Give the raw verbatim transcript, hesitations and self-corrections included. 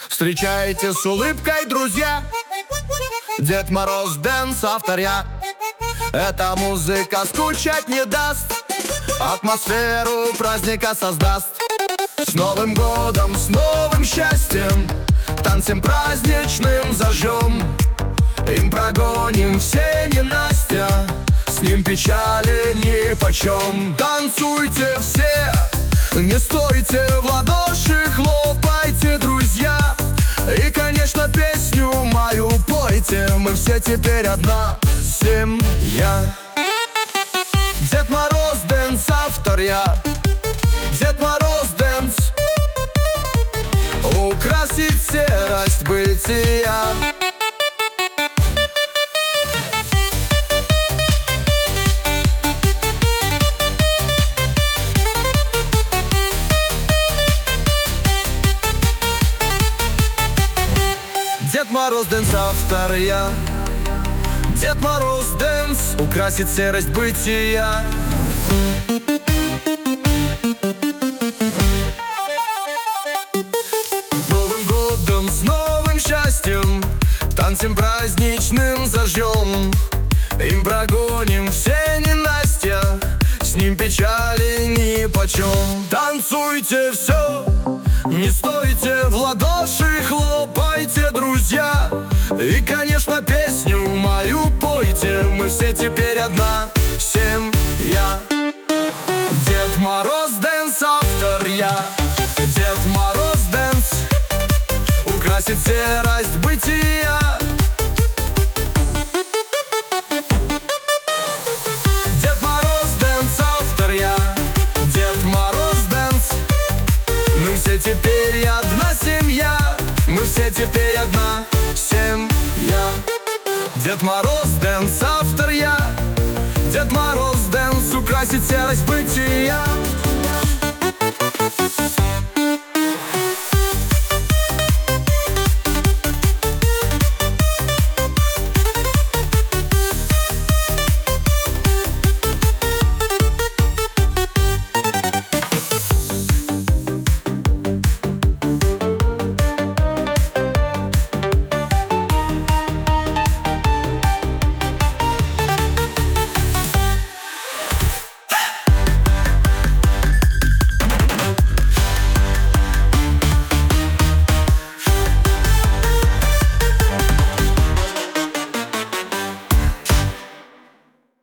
Встречайте с улыбкой, друзья, Дед Мороз Дэнс, автор я. Эта музыка скучать не даст, атмосферу праздника создаст. С Новым годом, с новым счастьем, танцем праздничным зажжем. Им прогоним все ненастья, с ним печали нипочем. Танцуйте все, не стойте в ладоши, хлопайте, друзья. И, конечно, песню мою пойте, мы все теперь одна семья. Дед Мороз Дэнс, автор я. Дед Мороз Дэнс, украсить серость бытия. Дед Мороз Дэнс, автор я. Дед Мороз Дэнс, украсит серость бытия. Новым годом, с новым счастьем, танцем праздничным зажжем. Им прогоним все ненастья, с ним печали нипочем. Танцуйте все, не стойте в ладоши, хлопайте, друзья. И, конечно, песню мою пойте, мы все теперь одна семья. Дед Мороз Дэнс, автор я. Дед Мороз Дэнс, украсит серость бытия. Дед Мороз Дэнс, автор я. Дед Мороз Дэнс, мы все теперь одна семья. Мы все теперь одна семья. Дед Мороз Дэнс, автор я. Дед Мороз Дэнс, украсит серость бытия.